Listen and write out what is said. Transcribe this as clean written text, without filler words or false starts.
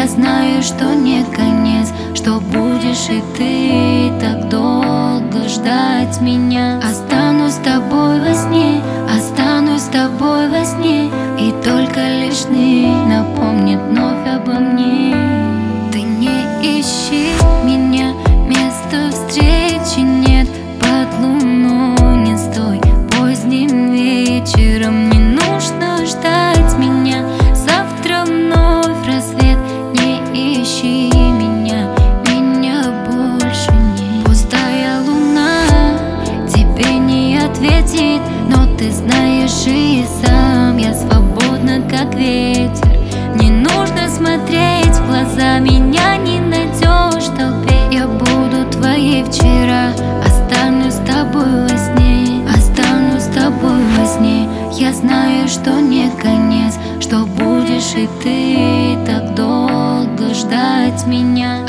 знаю, что не конец, что будешь и ты так долго ждать меня. Останусь с тобой во сне, останусь с тобой во сне, и только лишь ты напомнит вновь обо мне. Ты не ищи меня, места встречи нет, под луной не стой поздним вечером. Не нужно ждать меня, завтра вновь рассвет. Не ищи меня, меня больше нет. Пустая луна тебе не ответит, но ты знаешь и сам, я свободна как ветер. Не нужно смотреть в глаза, меня не найдешь в толпе. Я буду твоей вчера, останусь с тобой во сне, останусь с тобой во сне. Я знаю, что не конец, что будешь и ты так долго ждать меня.